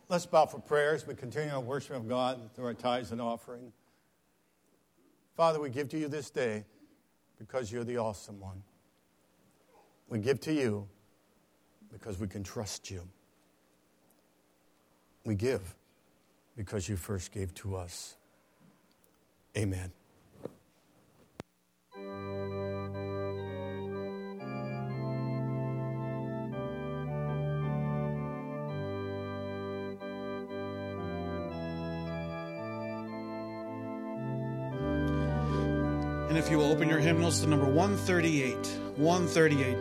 Let's bow for prayer as we continue our worship of God through our tithes and offering. Father, we give to you this day because you're the awesome one. We give to you because we can trust you. We give because you first gave to us. Amen. And if you will open your hymnals to number 138. 138.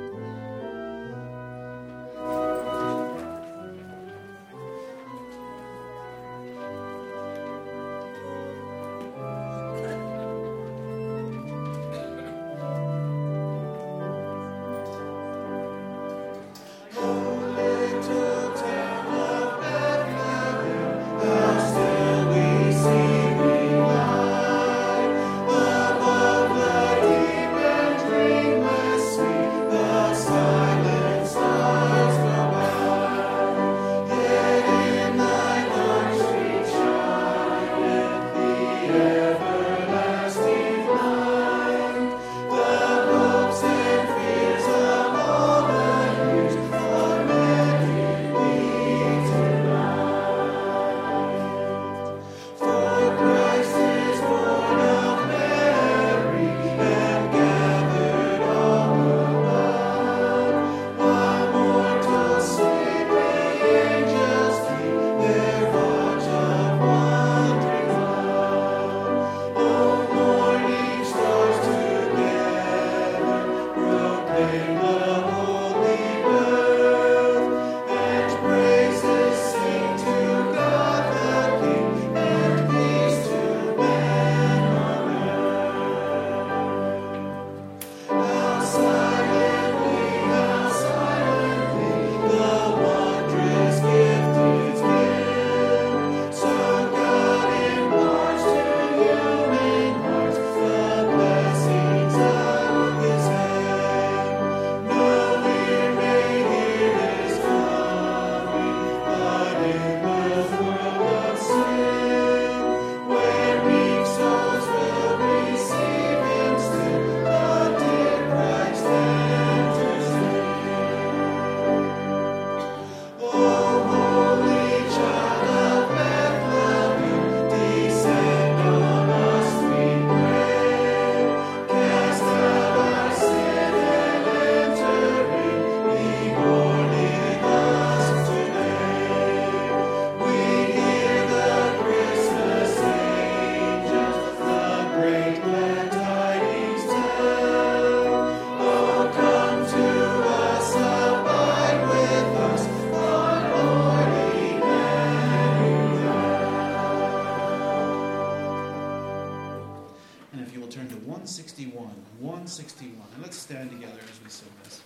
And let's stand together as we sing this.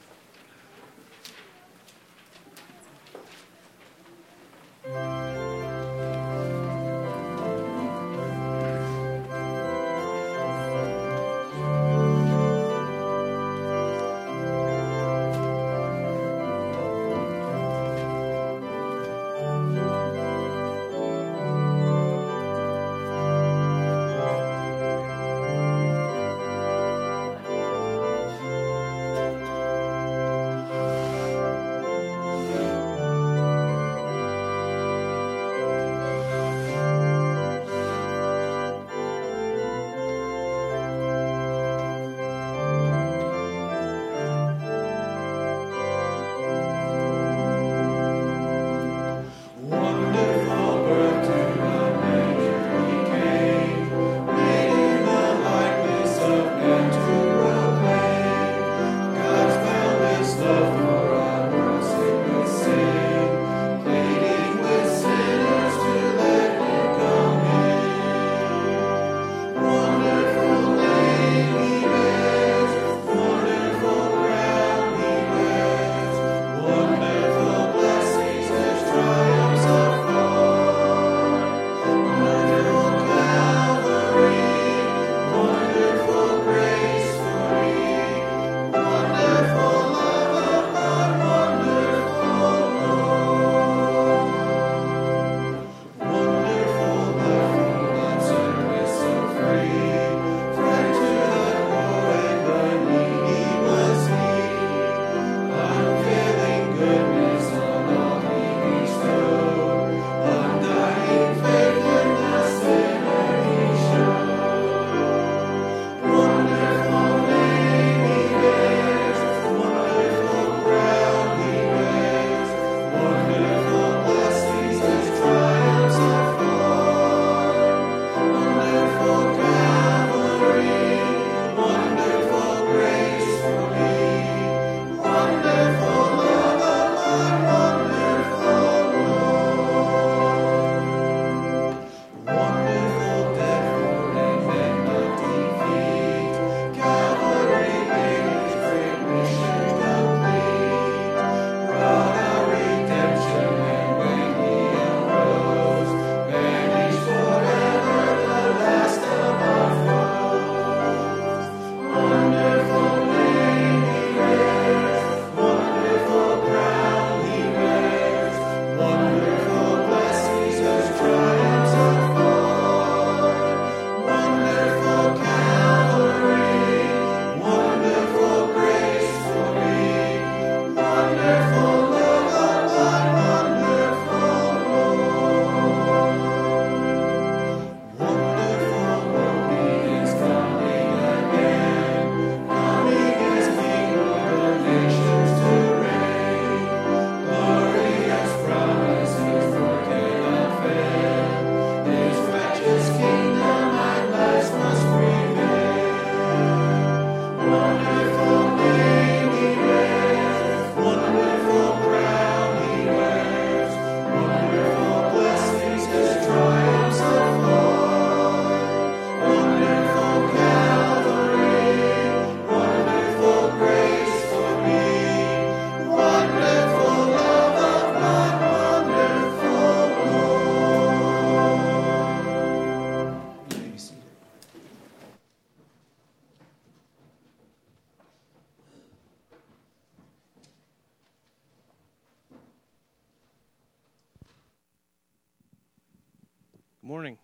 Morning.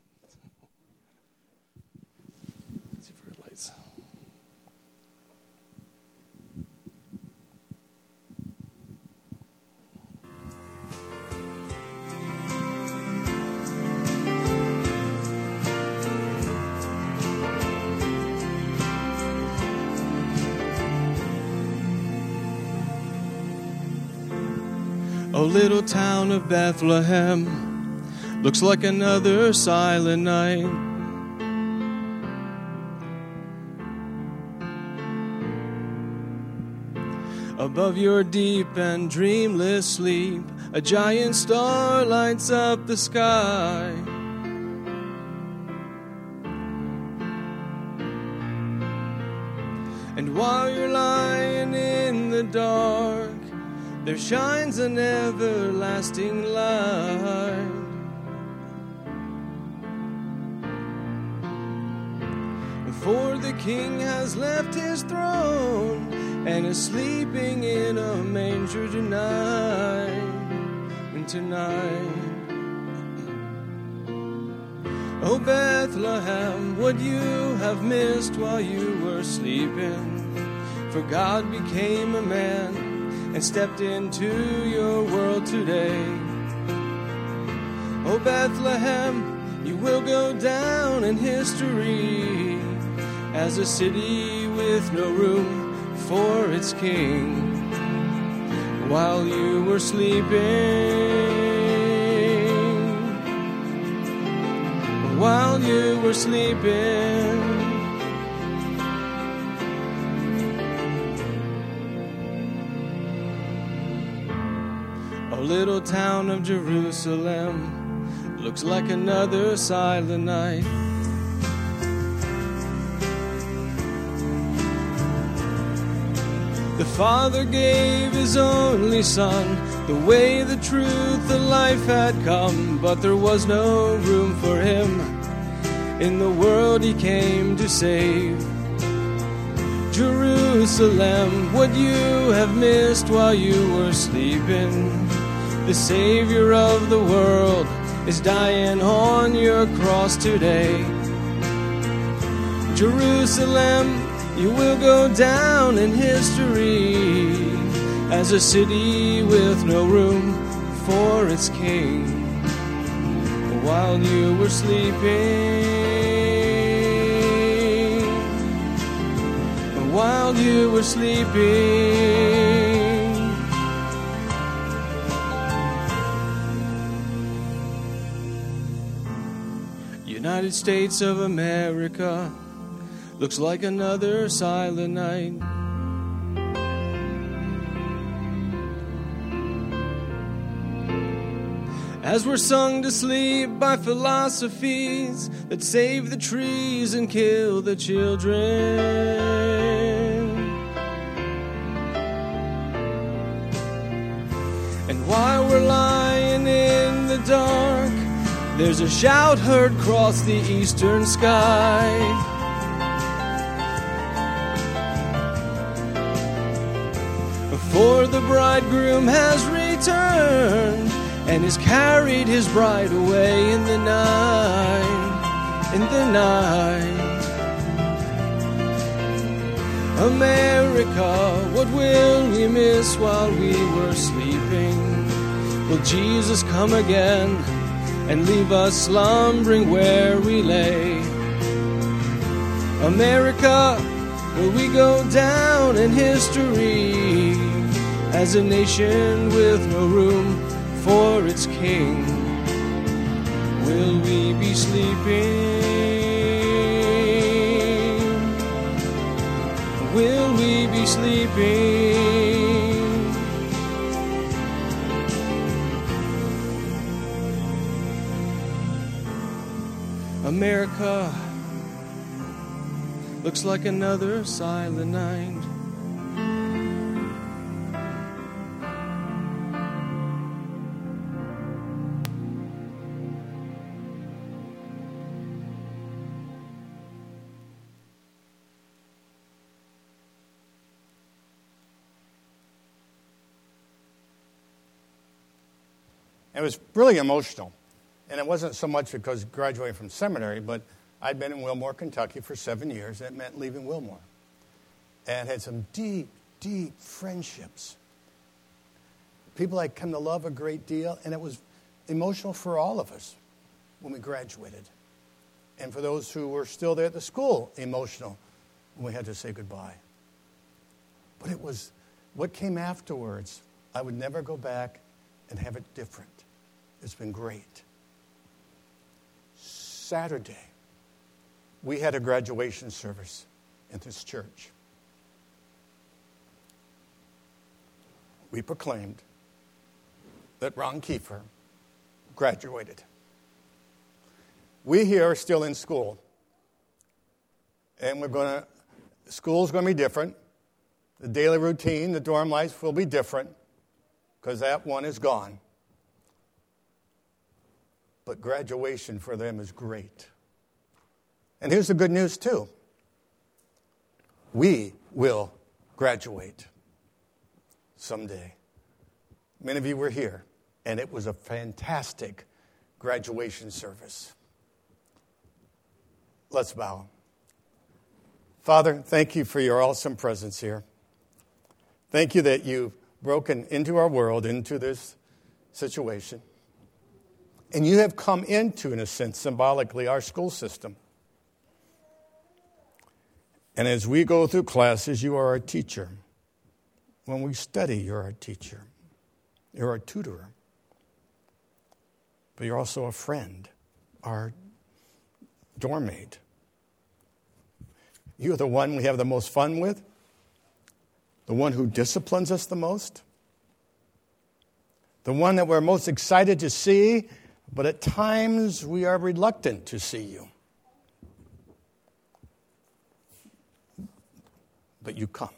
Let's see for lights. Oh, little town of Bethlehem, looks like another silent night. Above your deep and dreamless sleep, a giant star lights up the sky. And while you're lying in the dark, there shines an everlasting light. For the King has left his throne and is sleeping in a manger tonight. And tonight, oh Bethlehem, what you have missed while you were sleeping. For God became a man and stepped into your world today. Oh Bethlehem, you will go down in history as a city with no room for its king. While you were sleeping, while you were sleeping, oh, little town of Jerusalem, looks like another silent night. The Father gave His only Son, the way, the truth, the life had come, but there was no room for Him in the world He came to save. Jerusalem, what you have missed while you were sleeping. The Savior of the world is dying on your cross today. Jerusalem, you will go down in history as a city with no room for its king. While you were sleeping, while you were sleeping, United States of America, looks like another silent night. As we're sung to sleep by philosophies that save the trees and kill the children. And while we're lying in the dark, there's a shout heard across the eastern sky. For the bridegroom has returned and has carried his bride away in the night, in the night. America, what will we miss while we were sleeping? Will Jesus come again and leave us slumbering where we lay? America, will we go down in history as a nation with no room for its king? Will we be sleeping? Will we be sleeping? America, looks like another silent night. It was really emotional. And it wasn't so much because graduating from seminary, but I'd been in Wilmore, Kentucky for 7 years. And it meant leaving Wilmore. And had some deep, deep friendships. People I'd come to love a great deal. And it was emotional for all of us when we graduated. And for those who were still there at the school, emotional when we had to say goodbye. But it was what came afterwards. I would never go back and have it different. It's been great. Saturday, we had a graduation service in this church. We proclaimed that Ron Kiefer graduated. We here are still in school. And school's going to be different. The daily routine, the dorm life will be different because that one is gone. But graduation for them is great. And here's the good news, too. We will graduate someday. Many of you were here, and it was a fantastic graduation service. Let's bow. Father, thank you for your awesome presence here. Thank you that you've broken into our world, into this situation. And you have come into, in a sense, symbolically, our school system. And as we go through classes, you are our teacher. When we study, you're our teacher. You're our tutor. But you're also a friend, our dorm mate. You're the one we have the most fun with, the one who disciplines us the most, the one that we're most excited to see, but at times we are reluctant to see you. But you come.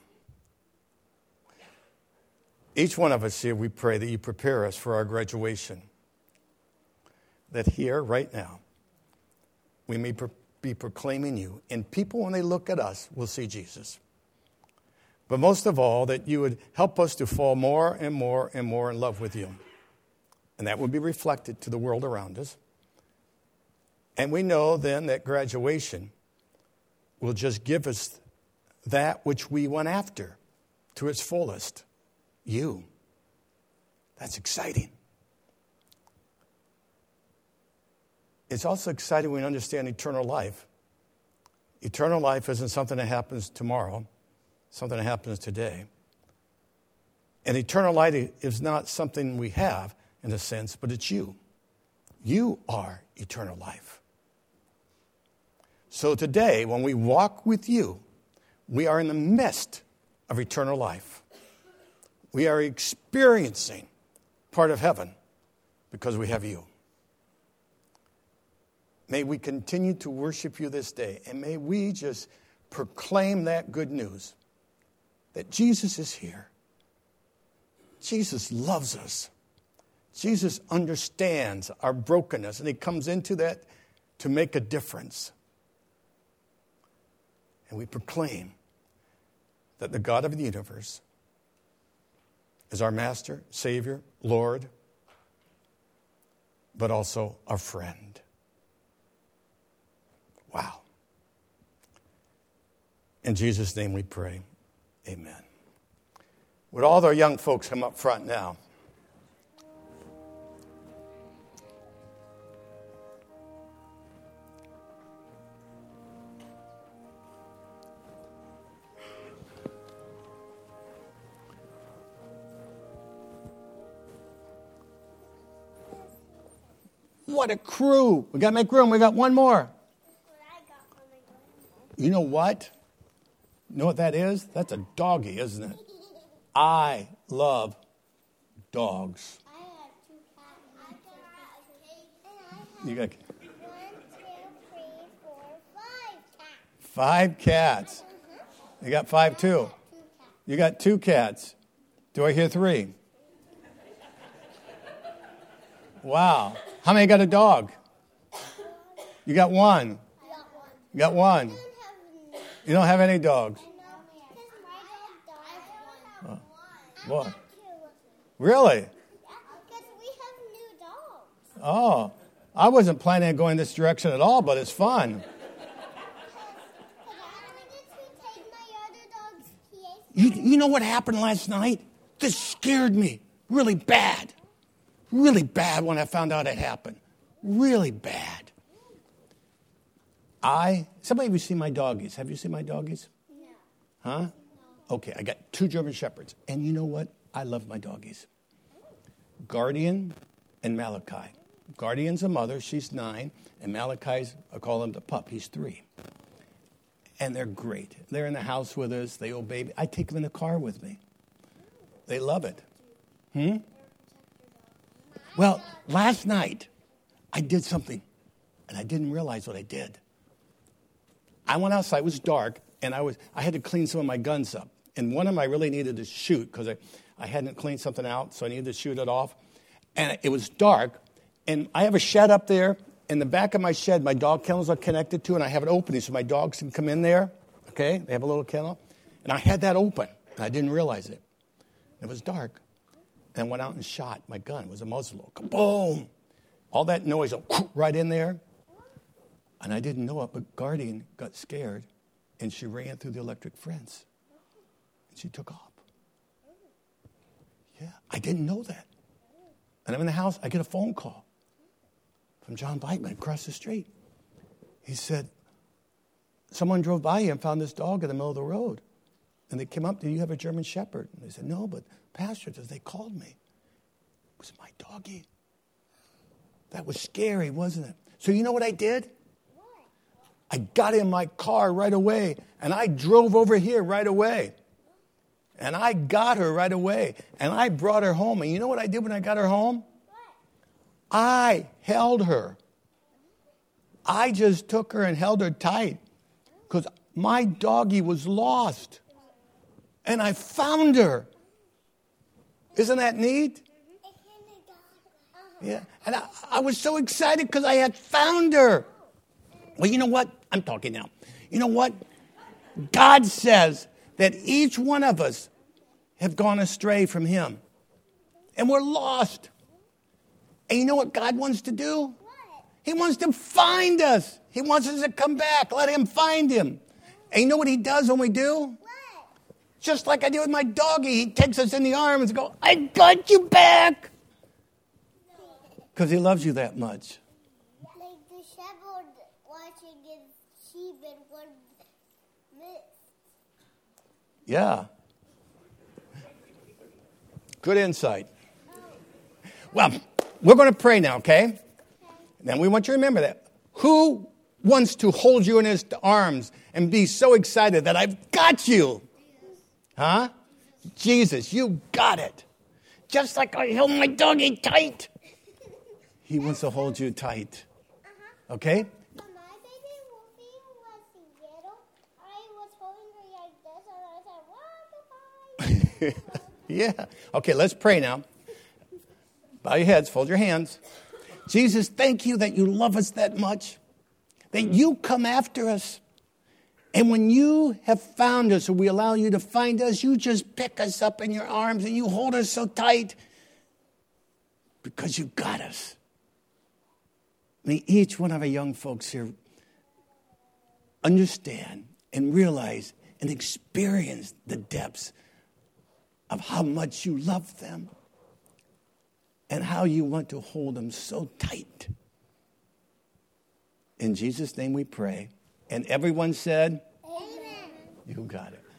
Each one of us here, we pray that you prepare us for our graduation. That here, right now, we may be proclaiming you. And people, when they look at us, will see Jesus. But most of all, that you would help us to fall more and more and more in love with you. And that would be reflected to the world around us. And we know then that graduation will just give us that which we went after to its fullest. You. That's exciting. It's also exciting when we understand eternal life. Eternal life isn't something that happens tomorrow, something that happens today. And eternal life is not something we have, in a sense, but it's you. You are eternal life. So today, when we walk with you, we are in the midst of eternal life. We are experiencing part of heaven because we have you. May we continue to worship you this day, and may we just proclaim that good news, that Jesus is here. Jesus loves us. Jesus understands our brokenness, and he comes into that to make a difference. And we proclaim that the God of the universe is our Master, Savior, Lord, but also our friend. Wow. In Jesus' name we pray. Amen. Would all the young folks come up front now? What a crew. We got to make room. We got one more. You know what? You know what that is? That's a doggy, isn't it? I love dogs. I have 2 cats. You got 1, 2, 3, 4, 5 cats. 5 cats. You got 5 too. You got 2 cats. Do I hear 3? Wow. How many got a dog? You got 1. You got 1. You don't have any dogs. Oh. What? Really? Because we have new dogs. Oh. I wasn't planning on going this direction at all, but it's fun. You know what happened last night? This scared me really bad. Really bad when I found out it happened. Really bad. Somebody of you seen my doggies? Have you seen my doggies? No. Huh? No. Okay, I got 2 German Shepherds. And you know what? I love my doggies. Guardian and Malachi. Guardian's a mother. She's 9. And Malachi's, I call him the pup. He's 3. And they're great. They're in the house with us. They obey me. I take them in the car with me. They love it. Well, last night, I did something. And I didn't realize what I did. I went outside. It was dark. And I had to clean some of my guns up. And one of them I really needed to shoot because I hadn't cleaned something out, so I needed to shoot it off. And it was dark. And I have a shed up there. In the back of my shed, my dog kennels are connected to, and I have it open so my dogs can come in there. Okay? They have a little kennel. And I had that open, and I didn't realize it. It was dark. And I went out and shot my gun. It was a muzzle. Kaboom! All that noise right in there. And I didn't know it, but Guardian got scared, and she ran through the electric fence. And she took off. Yeah, I didn't know that. And I'm in the house. I get a phone call from John Blackman across the street. He said, someone drove by you and found this dog in the middle of the road. And they came up, do you have a German Shepherd? And they said, no, but Pastor, they called me. It was my doggie. That was scary, wasn't it? So you know what I did? I got in my car right away, and I drove over here right away. And I got her right away, and I brought her home. And you know what I did when I got her home? I held her. I just took her and held her tight because my doggie was lost. And I found her. Isn't that neat? Yeah. And I was so excited because I had found her. Well, you know what? I'm talking now. You know what? God says that each one of us have gone astray from him. And we're lost. And you know what God wants to do? He wants to find us. He wants us to come back. Let him find him. And you know what he does when we do? Just like I did with my doggie. He takes us in the arms and goes, I got you back. Because he loves you that much. Like the shepherd watching his sheep in one mist. Yeah. Good insight. Well, we're going to pray now, okay? Then we want you to remember that. Who wants to hold you in his arms and be so excited that I've got you? Huh? Jesus, you got it. Just like I held my doggie tight. He wants to hold you tight. Okay? But my baby Wolfie was yellow. I was holding her like this, and I said, "What?" Yeah. Okay, let's pray now. Bow your heads, fold your hands. Jesus, thank you that you love us that much, that you come after us. And when you have found us, or we allow you to find us, you just pick us up in your arms and you hold us so tight because you got us. May each one of our young folks here understand and realize and experience the depths of how much you love them and how you want to hold them so tight. In Jesus' name we pray. And everyone said, Amen. You got it.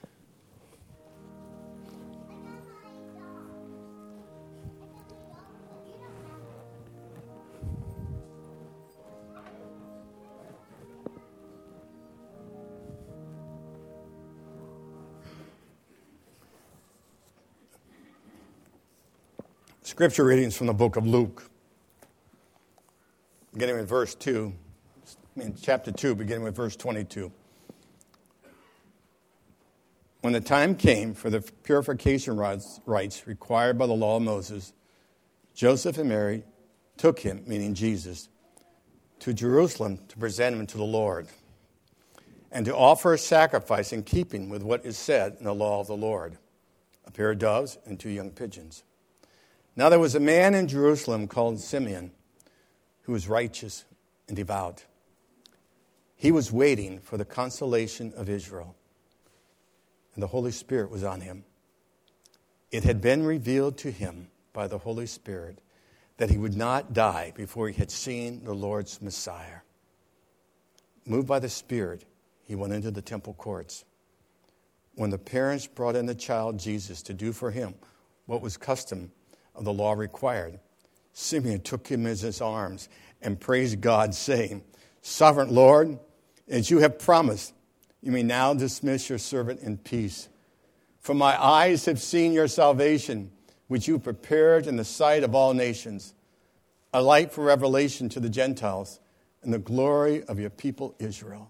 Scripture readings from the book of Luke, beginning with verse 2. In chapter 2, beginning with verse 22. When the time came for the purification rites required by the law of Moses, Joseph and Mary took him, meaning Jesus, to Jerusalem to present him to the Lord and to offer a sacrifice in keeping with what is said in the law of the Lord, a pair of doves and 2 young pigeons. Now there was a man in Jerusalem called Simeon, who was righteous and devout. He was waiting for the consolation of Israel, and the Holy Spirit was on him. It had been revealed to him by the Holy Spirit that he would not die before he had seen the Lord's Messiah. Moved by the Spirit, he went into the temple courts. When the parents brought in the child Jesus to do for him what was custom of the law required, Simeon took him in his arms and praised God, saying, "Sovereign Lord, as you have promised, you may now dismiss your servant in peace. For my eyes have seen your salvation, which you prepared in the sight of all nations, a light for revelation to the Gentiles and the glory of your people Israel."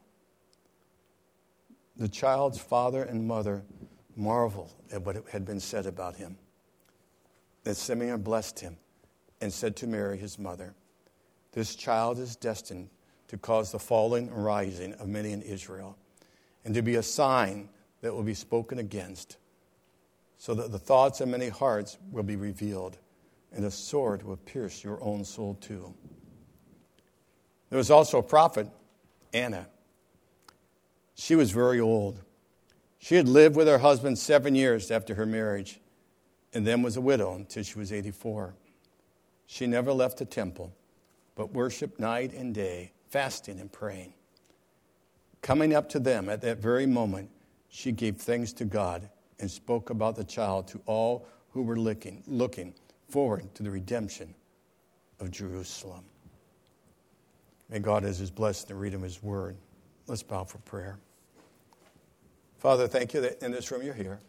The child's father and mother marveled at what had been said about him. Then Simeon blessed him and said to Mary, his mother, "This child is destined to cause the falling and rising of many in Israel, and to be a sign that will be spoken against, so that the thoughts of many hearts will be revealed, and a sword will pierce your own soul too." There was also a prophet, Anna. She was very old. She had lived with her husband 7 years after her marriage, and then was a widow until she was 84. She never left the temple, but worshiped night and day, fasting and praying. Coming up to them at that very moment, she gave thanks to God and spoke about the child to all who were looking forward to the redemption of Jerusalem. May God, as is blessed in the reading of his word. Let's bow for prayer. Father, thank you that in this room you're here.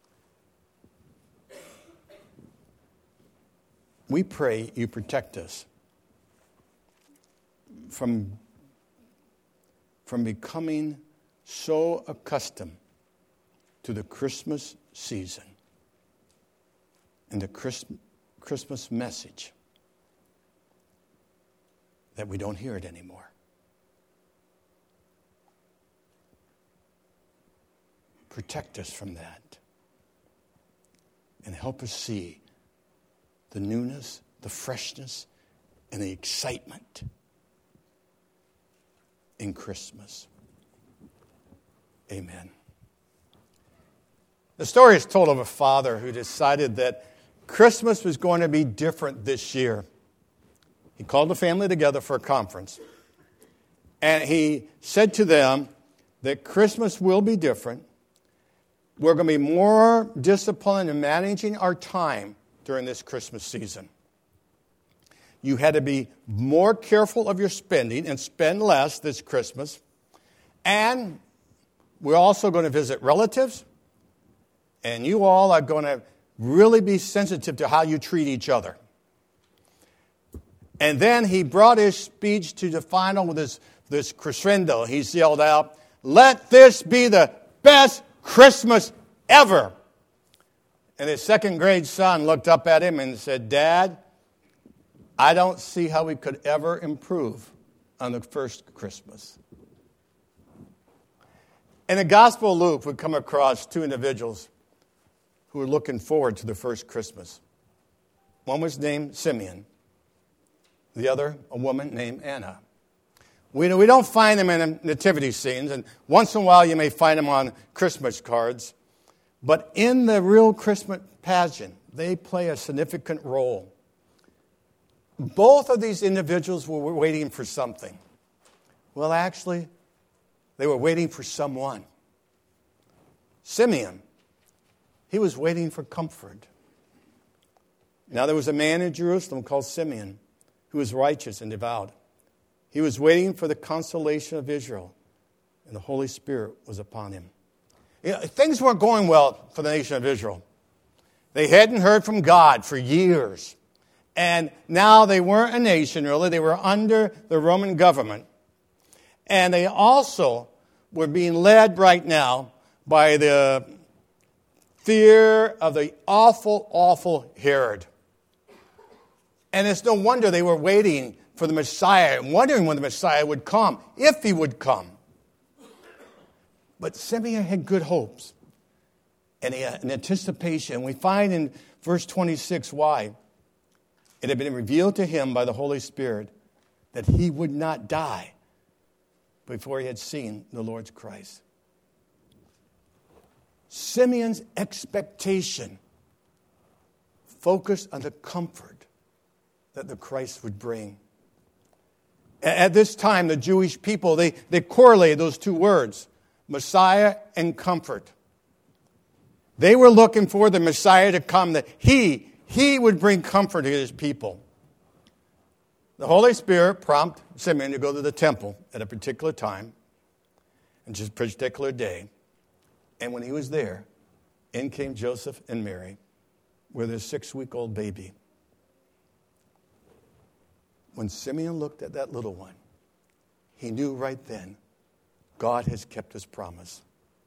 We pray you protect us from becoming so accustomed to the Christmas season and the Christmas message that we don't hear it anymore. Protect us from that and help us see the newness, the freshness, and the excitement in Christmas. Amen. The story is told of a father who decided that Christmas was going to be different this year. He called the family together for a conference, and he said to them that Christmas will be different. We're going to be more disciplined in managing our time during this Christmas season. You had to be more careful of your spending and spend less this Christmas. And we're also going to visit relatives. And you all are going to really be sensitive to how you treat each other. And then he brought his speech to the final with this crescendo. He yelled out, "Let this be the best Christmas ever." And his second grade son looked up at him and said, "Dad, I don't see how we could ever improve on the first Christmas." In the Gospel of Luke, we come across two individuals who were looking forward to the first Christmas. One was named Simeon. The other, a woman named Anna. We don't find them in nativity scenes, and once in a while you may find them on Christmas cards. But in the real Christmas pageant, they play a significant role. Both of these individuals were waiting for something. Well, actually, they were waiting for someone. Simeon, he was waiting for comfort. Now, there was a man in Jerusalem called Simeon who was righteous and devout. He was waiting for the consolation of Israel, and the Holy Spirit was upon him. Things weren't going well for the nation of Israel. They hadn't heard from God for years. And now they weren't a nation, really. They were under the Roman government. And they also were being led right now by the fear of the awful, awful Herod. And it's no wonder they were waiting for the Messiah and wondering when the Messiah would come, if he would come. But Simeon had good hopes and he had an anticipation. We find in verse 26 why. It had been revealed to him by the Holy Spirit that he would not die before he had seen the Lord's Christ. Simeon's expectation focused on the comfort that the Christ would bring. At this time, the Jewish people, they correlated those two words, Messiah and comfort. They were looking for the Messiah to come, that he would bring comfort to his people. The Holy Spirit prompted Simeon to go to the temple at a particular time, and just a particular day. And when he was there, in came Joseph and Mary with their 6-week-old baby. When Simeon looked at that little one, he knew right then God has kept his promise.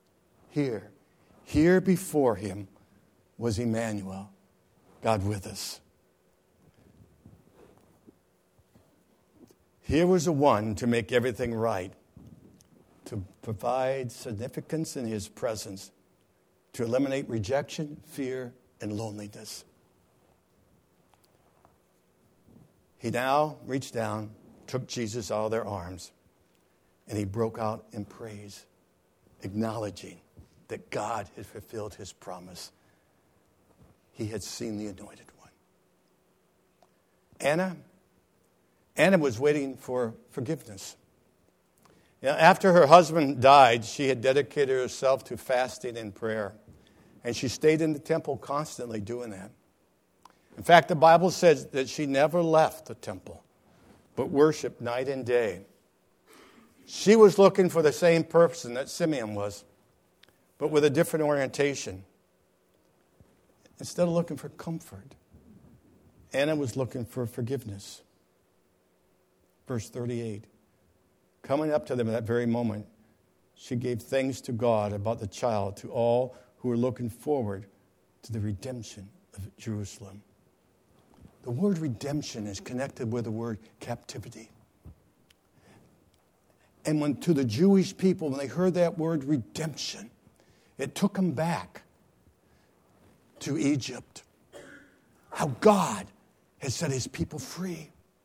Here before him was Emmanuel, God with us. Here was the one to make everything right, to provide significance in his presence, to eliminate rejection, fear, and loneliness. He now reached down, took Jesus out of their arms, and he broke out in praise, acknowledging that God had fulfilled his promise. He had seen the anointed one. Anna was waiting for forgiveness. After her husband died, she had dedicated herself to fasting and prayer. And she stayed in the temple constantly doing that. In fact, the Bible says that she never left the temple, but worshiped night and day. She was looking for the same person that Simeon was, but with a different orientation. Instead of looking for comfort, Anna was looking for forgiveness. Verse 38. Coming up to them at that very moment, she gave thanks to God about the child to all who were looking forward to the redemption of Jerusalem. The word redemption is connected with the word captivity. And when to the Jewish people, when they heard that word redemption, it took them back to Egypt. How God has set his people free.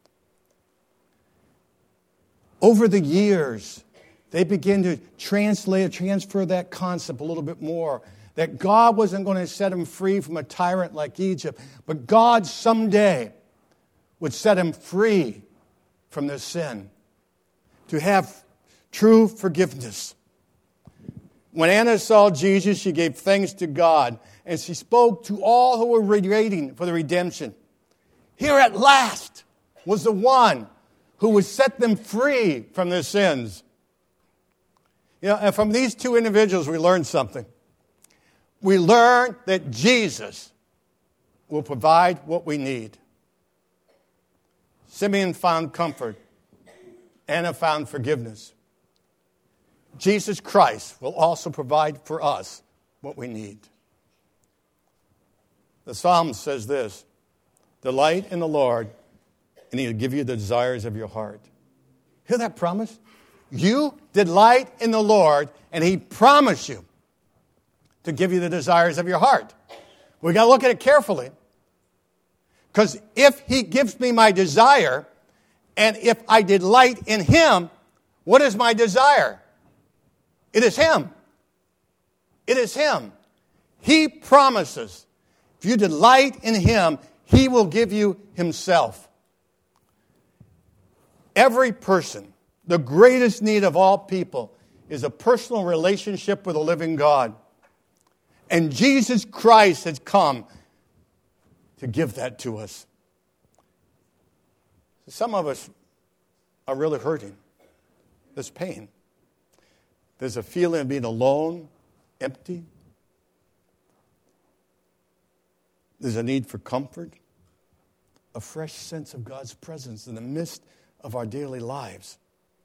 Over the years, they began to transfer that concept a little bit more. That God wasn't going to set him free from a tyrant like Egypt, but God someday would set him free from their sin, to have true forgiveness. When Anna saw Jesus, she gave thanks to God, and she spoke to all who were waiting for the redemption. Here at last was the one who would set them free from their sins. And from these two individuals, we learned something. We learn that Jesus will provide what we need. Simeon found comfort. Anna found forgiveness. Jesus Christ will also provide for us what we need. The Psalm says this, delight in the Lord, and he'll give you the desires of your heart. Hear that promise? You delight in the Lord, and he promised you to give you the desires of your heart. We got to look at it carefully. Because if he gives me my desire, and if I delight in him, what is my desire? It is him. It is him. He promises, if you delight in him, he will give you himself. Every person, the greatest need of all people, is a personal relationship with a living God. And Jesus Christ has come to give that to us. Some of us are really hurting. There's pain. There's a feeling of being alone, empty. There's a need for comfort, a fresh sense of God's presence in the midst of our daily lives.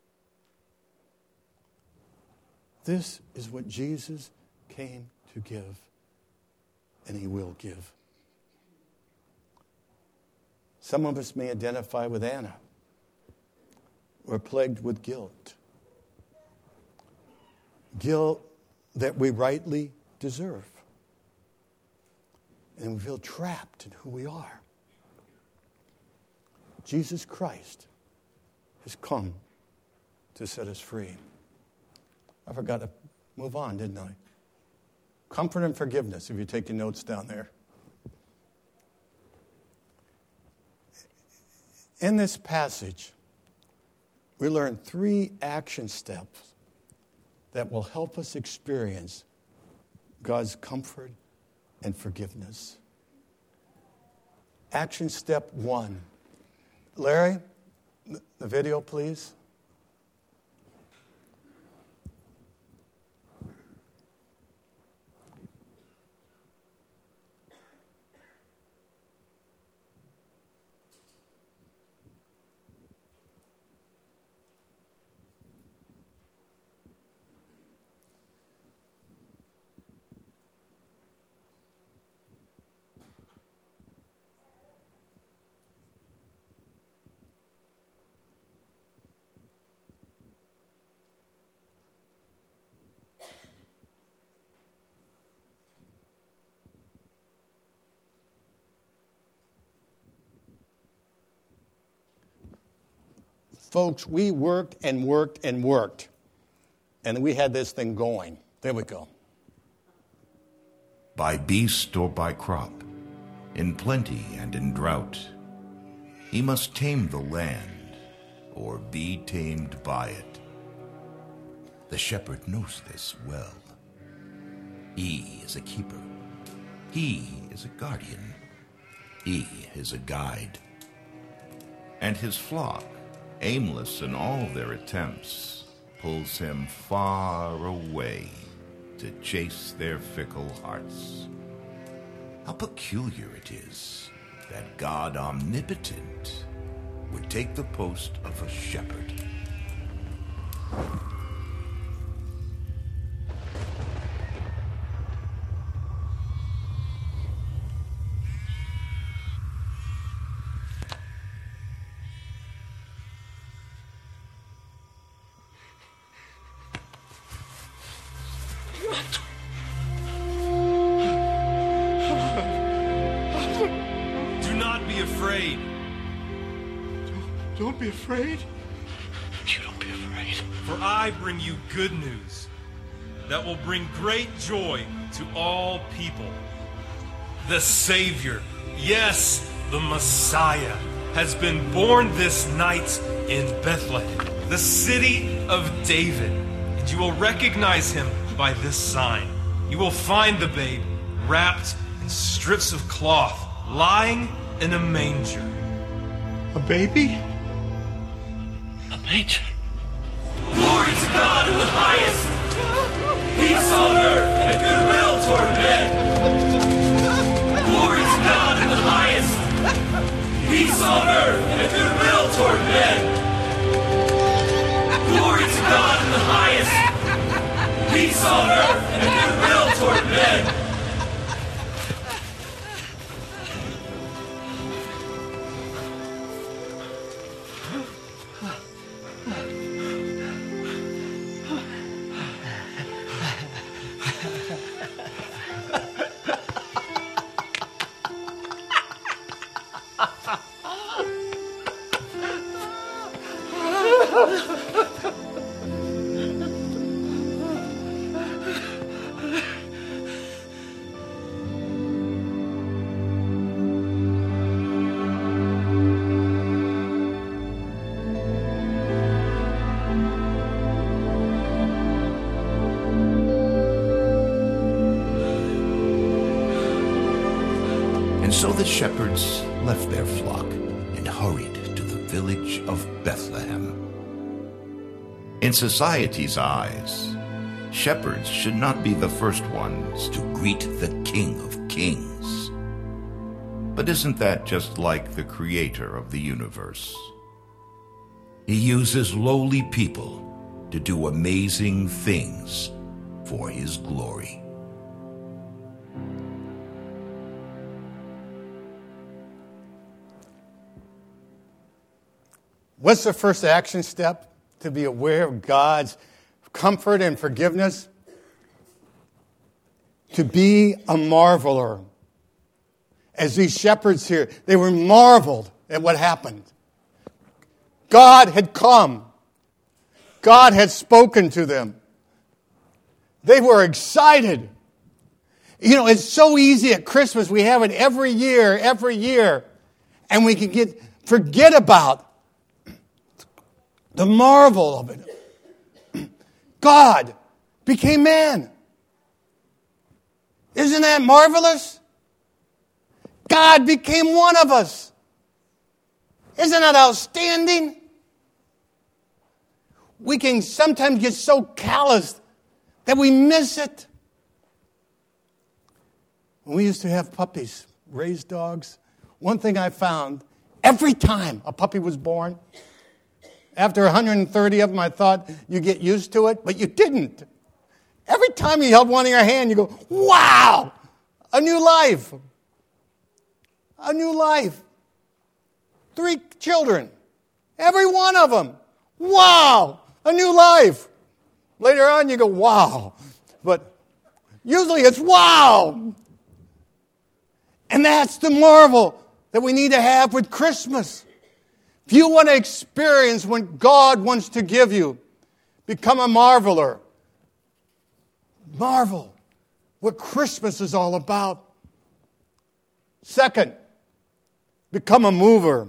This is what Jesus came to give, and he will give. Some of us may identify with Anna. We're plagued with guilt. Guilt that we rightly deserve. And we feel trapped in who we are. Jesus Christ has come to set us free. I forgot to move on, didn't I? Comfort and forgiveness, if you're taking notes down there. In this passage, we learn 3 action steps that will help us experience God's comfort and forgiveness. Action step 1. Larry, the video, please. Folks, we worked and worked and worked, and we had this thing going. There we go. By beast or by crop, in plenty and in drought, he must tame the land or be tamed by it. The shepherd knows this well. He is a keeper. He is a guardian. He is a guide. And his flock, aimless in all their attempts, pulls him far away to chase their fickle hearts. How peculiar it is that God omnipotent would take the post of a shepherd. Don't be afraid. You don't be afraid. For I bring you good news that will bring great joy to all people. The Savior, yes, the Messiah, has been born this night in Bethlehem, the city of David. And you will recognize him by this sign. You will find the babe wrapped in strips of cloth, lying in a manger. A baby? A manger? Glory to God in the highest! Peace on earth and goodwill toward men! Glory to God in the highest! Peace on earth and goodwill toward men! Glory to God in the highest! Peace on earth and goodwill toward men! So the shepherds left their flock and hurried to the village of Bethlehem. In society's eyes, shepherds should not be the first ones to greet the King of Kings. But isn't that just like the Creator of the universe? He uses lowly people to do amazing things for His glory. What's the first action step to be aware of God's comfort and forgiveness? To be a marveler. As these shepherds here, they were marveled at what happened. God had come. God had spoken to them. They were excited. You know, it's so easy at Christmas. We have it every year. And we can forget about the marvel of it. God became man. Isn't that marvelous? God became one of us. Isn't that outstanding? We can sometimes get so calloused that we miss it. When we used to have puppies, raised dogs, one thing I found, every time a puppy was born, after 130 of them, I thought you get used to it, but you didn't. Every time you held one in your hand, you go, wow, a new life. A new life. 3 children, every one of them. Wow, a new life. Later on, you go, wow. But usually it's wow. And that's the marvel that we need to have with Christmas. If you want to experience what God wants to give you, become a marveler. Marvel what Christmas is all about. Second, become a mover.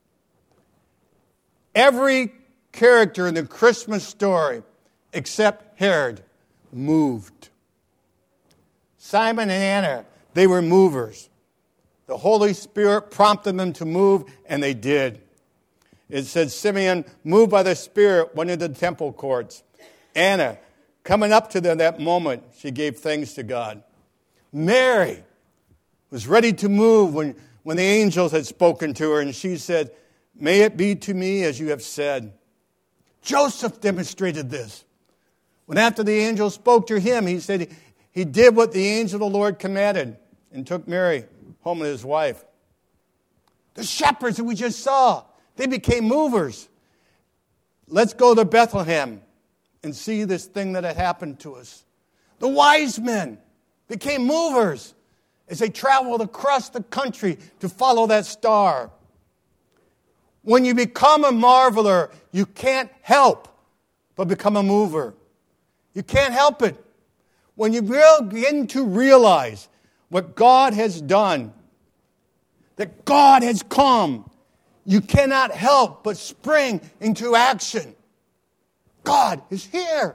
Every character in the Christmas story, except Herod, moved. Simon and Anna, they were movers. The Holy Spirit prompted them to move, and they did. It said Simeon, moved by the Spirit, went into the temple courts. Anna, coming up to them that moment, she gave thanks to God. Mary was ready to move when the angels had spoken to her, and she said, may it be to me as you have said. Joseph demonstrated this. When after the angel spoke to him, he said he did what the angel of the Lord commanded and took Mary home with his wife. The shepherds that we just saw, they became movers. Let's go to Bethlehem and see this thing that had happened to us. The wise men became movers as they traveled across the country to follow that star. When you become a marveler, you can't help but become a mover. You can't help it. When you begin to realize what God has done, that God has come, you cannot help but spring into action. God is here.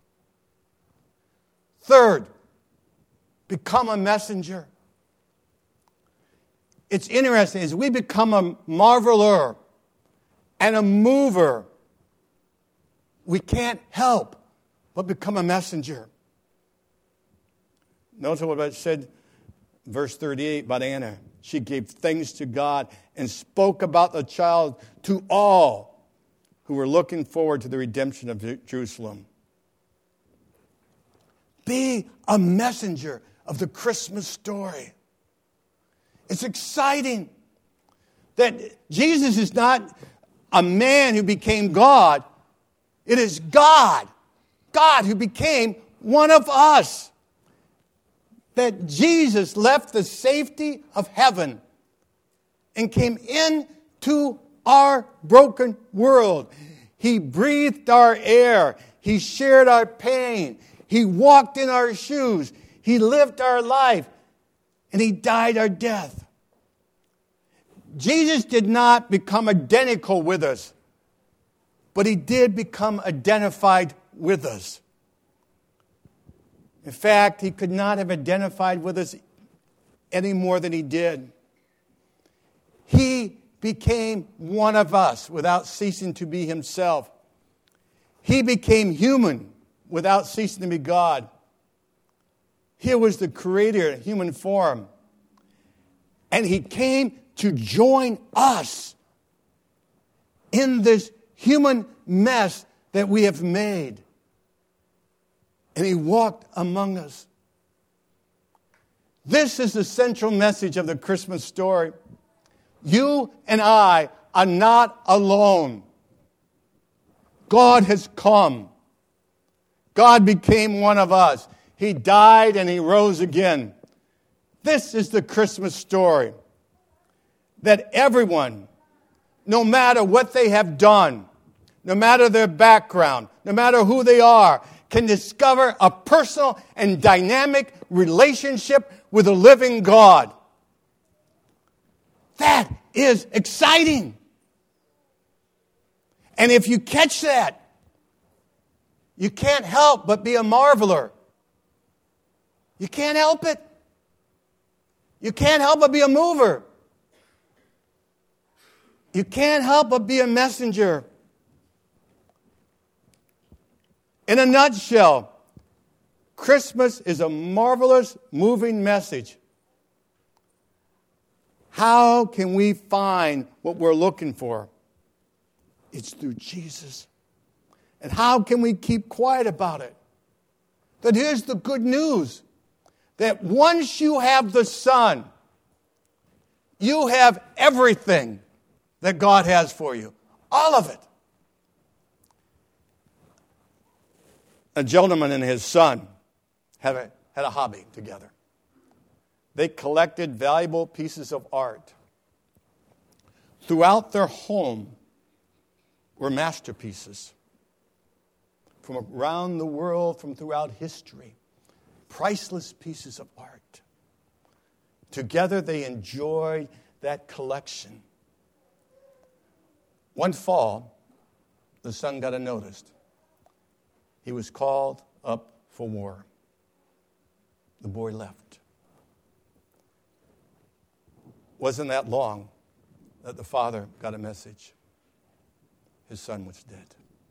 Third, become a messenger. It's interesting, as we become a marveler and a mover, we can't help but become a messenger. Notice what it said, verse 38, about Anna. She gave thanks to God and spoke about the child to all who were looking forward to the redemption of Jerusalem. Be a messenger of the Christmas story. It's exciting that Jesus is not a man who became God. It is God who became one of us. That Jesus left the safety of heaven and came into our broken world. He breathed our air. He shared our pain. He walked in our shoes. He lived our life. And He died our death. Jesus did not become identical with us, but He did become identified with us. In fact, He could not have identified with us any more than He did. He became one of us without ceasing to be Himself. He became human without ceasing to be God. He was the Creator in human form. And He came to join us in this human mess that we have made. And He walked among us. This is the central message of the Christmas story. You and I are not alone. God has come. God became one of us. He died and He rose again. This is the Christmas story. That everyone, no matter what they have done, no matter their background, no matter who they are, can discover a personal and dynamic relationship with a living God. That is exciting. And if you catch that, you can't help but be a marveler. You can't help it. You can't help but be a mover. You can't help but be a messenger. In a nutshell, Christmas is a marvelous, moving message. How can we find what we're looking for? It's through Jesus. And how can we keep quiet about it? That here's the good news. That once you have the Son, you have everything that God has for you. All of it. A gentleman and his son had a hobby together. They collected valuable pieces of art. Throughout their home were masterpieces from around the world, from throughout history. Priceless pieces of art. Together they enjoyed that collection. One fall, the son got a notice. He was called up for war. The boy left. Wasn't that long that the father got a message. His son was dead.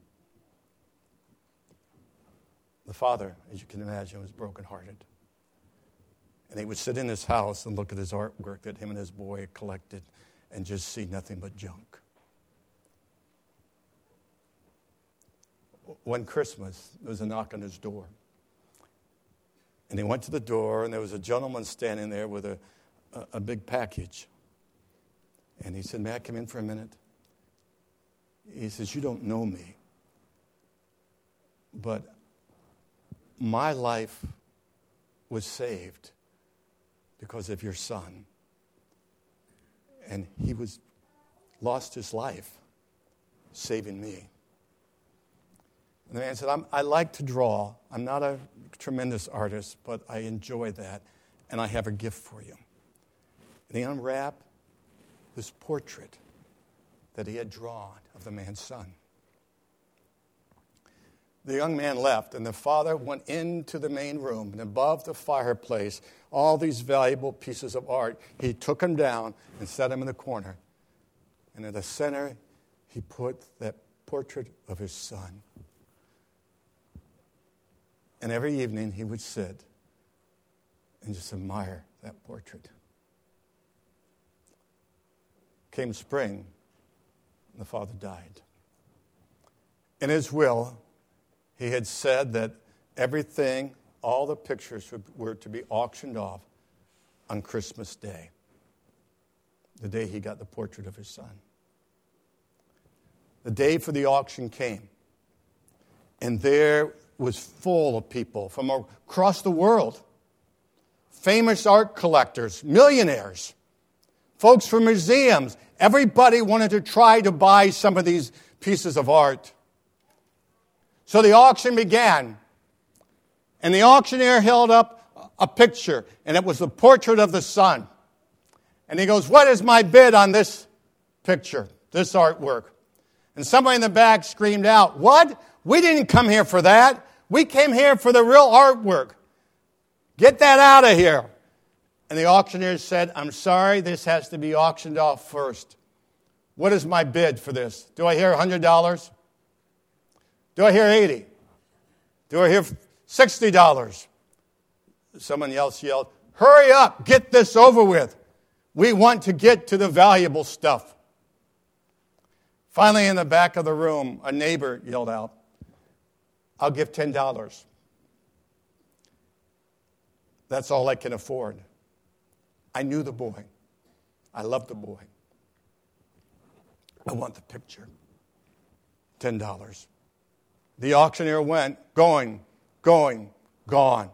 The father, as you can imagine, was brokenhearted. And he would sit in his house and look at his artwork that him and his boy had collected and just see nothing but junk. One Christmas, there was a knock on his door. And he went to the door, and there was a gentleman standing there with a big package. And he said, "May I come in for a minute?" He says, "You don't know me, but my life was saved because of your son." And he lost his life saving me. And the man said, I like to draw. I'm not a tremendous artist, but I enjoy that, and I have a gift for you. And he unwrapped this portrait that he had drawn of the man's son. The young man left, and the father went into the main room, and above the fireplace, all these valuable pieces of art, he took them down and set them in the corner. And in the center, he put that portrait of his son. And every evening, he would sit and just admire that portrait. Came spring, and the father died. In his will, he had said that everything, all the pictures were to be auctioned off on Christmas Day, the day he got the portrait of his son. The day for the auction came, and there was full of people from across the world, famous art collectors, millionaires, folks from museums. Everybody wanted to try to buy some of these pieces of art. So the auction began, and the auctioneer held up a picture, and it was the portrait of the son. And he goes, "What is my bid on this picture, this artwork?" And somebody in the back screamed out, "What? We didn't come here for that. We came here for the real artwork. Get that out of here." And the auctioneer said, "I'm sorry, this has to be auctioned off first. What is my bid for this? Do I hear $100? Do I hear $80? Do I hear $60? Someone else yelled, "Hurry up, get this over with. We want to get to the valuable stuff." Finally, in the back of the room, a neighbor yelled out, "I'll give $10. That's all I can afford." I knew the boy. I loved the boy. I want the picture. $10. The auctioneer went, going, gone.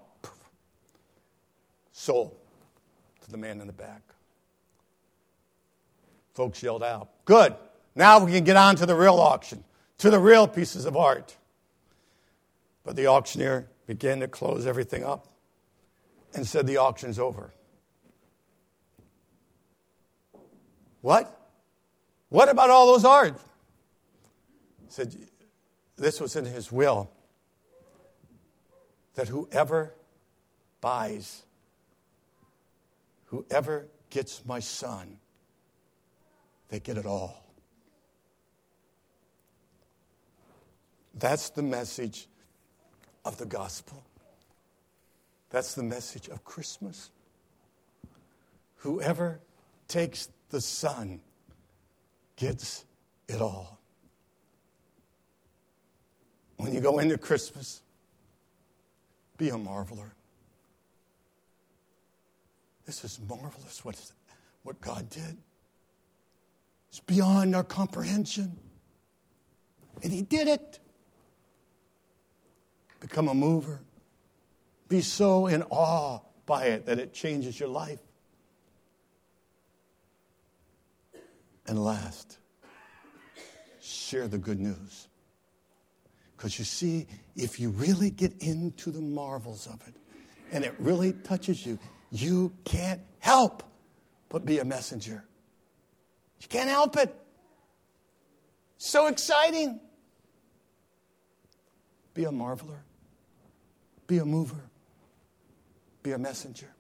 Sold to the man in the back. Folks yelled out, "Good, Now we can get on to the real auction, to the real pieces of art. But the auctioneer began to close everything up and said, the auction's over. What? What about all those art? He said, this was in his will, that whoever buys, whoever gets my son, they get it all. That's the message of the gospel. That's the message of Christmas. Whoever takes the Son gets it all. When you go into Christmas, be a marveler. This is marvelous what God did. It's beyond our comprehension. And he did it. Become a mover. Be so in awe by it that it changes your life. And last, share the good news. Because you see, if you really get into the marvels of it, and it really touches you, you can't help but be a messenger. You can't help it. So exciting. Be a marveler. Be a mover. Be a messenger.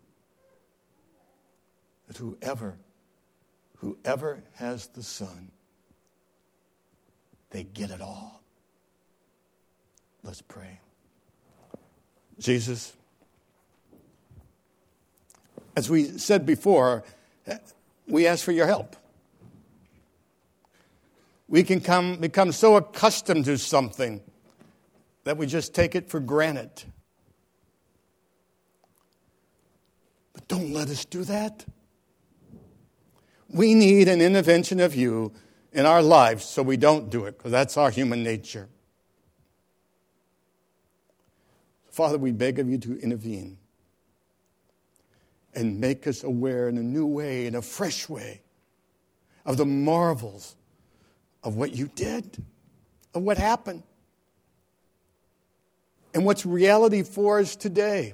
That whoever has the Son, they get it all. Let's pray. Jesus, as we said before, we ask for your help. We can become so accustomed to something that we just take it for granted. But don't let us do that. We need an intervention of you in our lives so we don't do it, because that's our human nature. Father, we beg of you to intervene and make us aware in a new way, in a fresh way, of the marvels of what you did, of what happened, and what's reality for us today.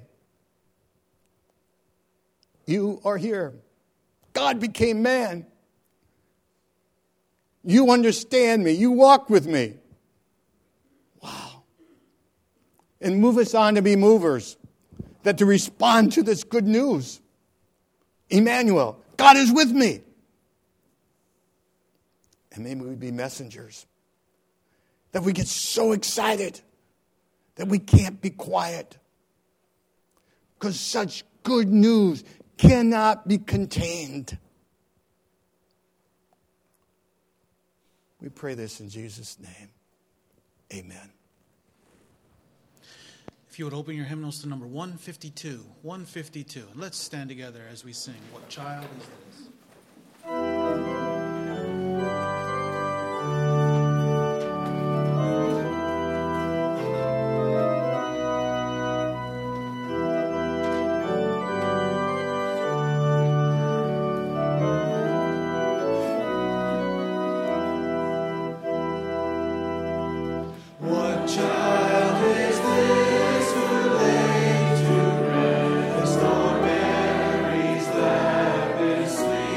You are here. God became man. You understand me. You walk with me. Wow. And move us on to be movers, that to respond to this good news. Emmanuel, God is with me. And maybe we be messengers, that we get so excited that we can't be quiet, because such good news cannot be contained. We pray this in Jesus' name. Amen. If you would open your hymnals to number 152. 152. And let's stand together as we sing, What Child Is This? Sleep.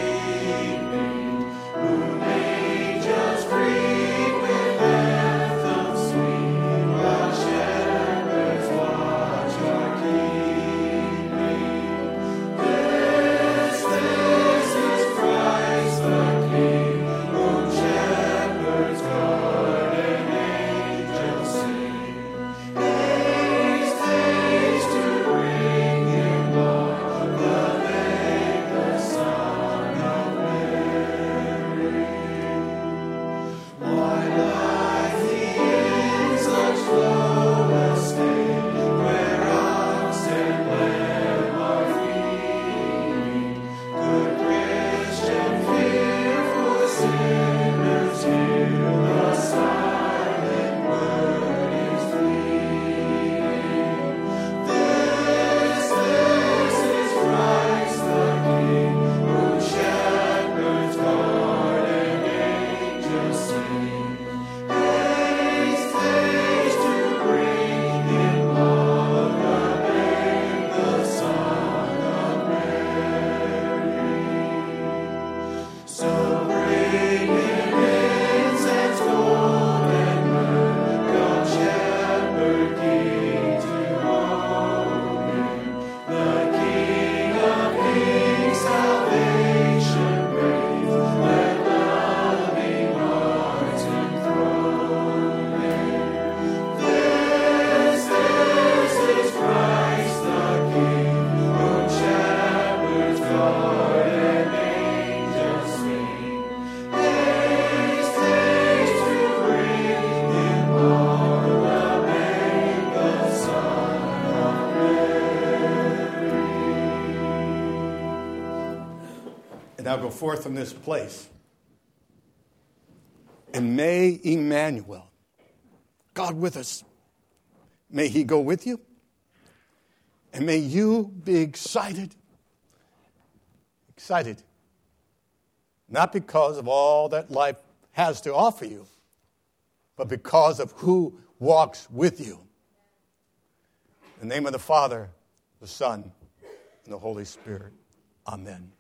now go forth from this place. And may Emmanuel, God with us, may he go with you. And may you be excited. Excited. Not because of all that life has to offer you, but because of who walks with you. In the name of the Father, the Son, and the Holy Spirit. Amen.